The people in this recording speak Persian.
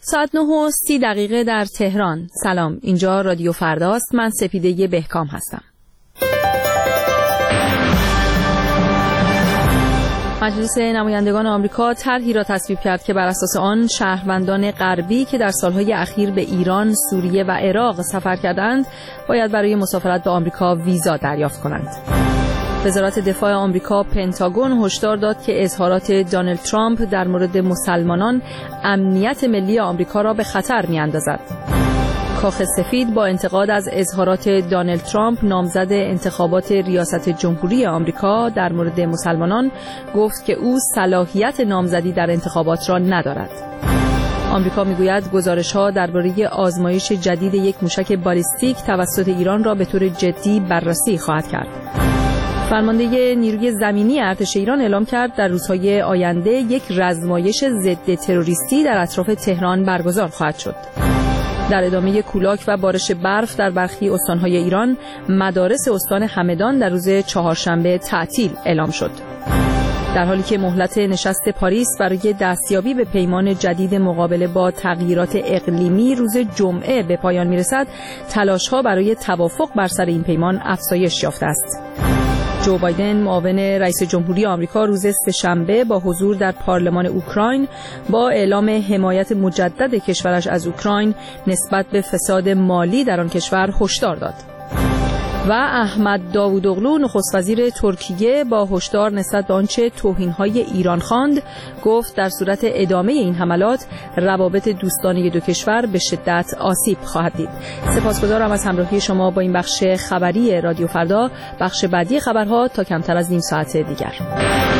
ساعت 9:30 در تهران. سلام، اینجا رادیو فرداست. من سپیده بهکام هستم. مجلس نمایندگان آمریکا طرحی را تصویب کرد که بر اساس آن شهروندان غربی که در سالهای اخیر به ایران، سوریه و عراق سفر کردند باید برای مسافرت به آمریکا ویزا دریافت کنند. وزارت دفاع آمریکا پنتاگون هشدار داد که اظهارات دونالد ترامپ در مورد مسلمانان امنیت ملی آمریکا را به خطر می‌اندازد. کاخ سفید با انتقاد از اظهارات دونالد ترامپ نامزد انتخابات ریاست جمهوری آمریکا در مورد مسلمانان گفت که او صلاحیت نامزدی در انتخابات را ندارد. آمریکا میگوید گزارش‌ها درباره آزمایش جدید یک موشک بالستیک توسط ایران را به طور جدی بررسی خواهد کرد. فرمانده نیروی زمینی ارتش ایران اعلام کرد در روزهای آینده یک رزمایش ضد تروریستی در اطراف تهران برگزار خواهد شد. در ادامه کولاک و بارش برف در برخی استانهای ایران، مدارس استان همدان در روز چهارشنبه تعطیل اعلام شد. در حالی که مهلت نشست پاریس برای دستیابی به پیمان جدید مقابله با تغییرات اقلیمی روز جمعه به پایان میرسد، تلاش‌ها برای توافق بر سر این پیمان افزایش یافته است. جو بایدن معاون رئیس جمهوری آمریکا روز سه‌شنبه با حضور در پارلمان اوکراین با اعلام حمایت مجدد کشورش از اوکراین نسبت به فساد مالی در آن کشور هشدار داد. و احمد داوودوغلو نخست وزیر ترکیه با هشدار نسبت به آنچه توهین‌های ایران خواند گفت در صورت ادامه این حملات روابط دوستانه دو کشور به شدت آسیب خواهد دید. سپاسگزارم از همراهی شما با این بخش خبری رادیو فردا. بخش بعدی خبرها تا کمتر از نیم ساعت دیگر.